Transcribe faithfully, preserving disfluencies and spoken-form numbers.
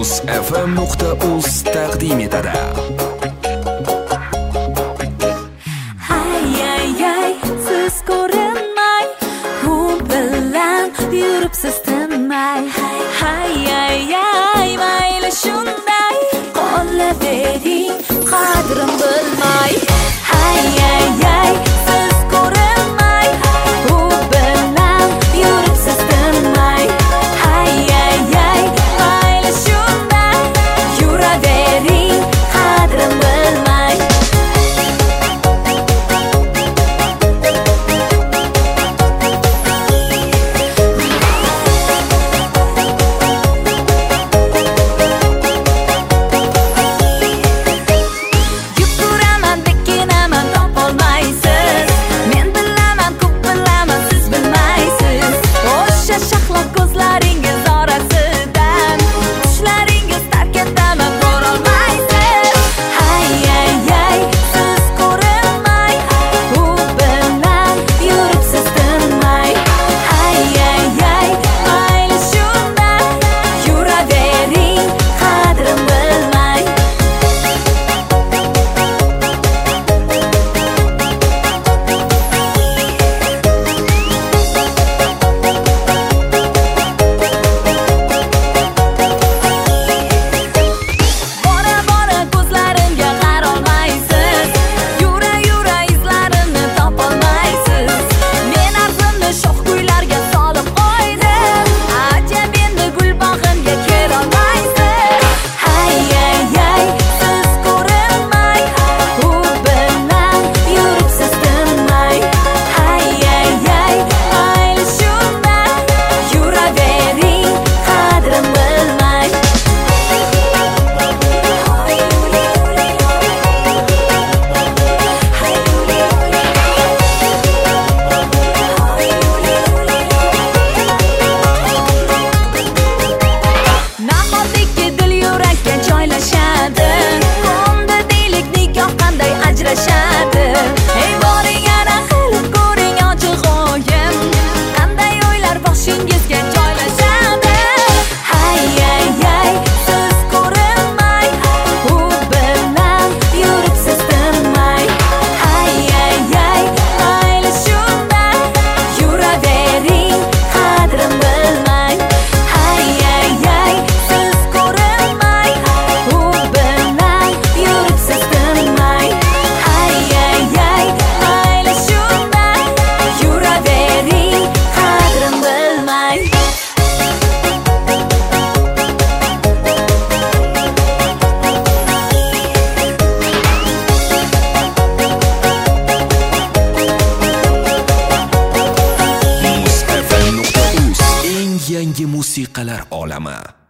f m nuqta uz taqdim etadi. Hay hay hay, siz ko'rinmay, u bilan yuribsiz tinmay. Hay hay hay, mayli shunday, qolavering qadrim bilmay. Hay hay hay, siz ko'rinmay, u bilan yuribsiz tinmay. Hay hay hay, mayli shunday, yuravering qadrim bilmay. Yangi musiqalar olami.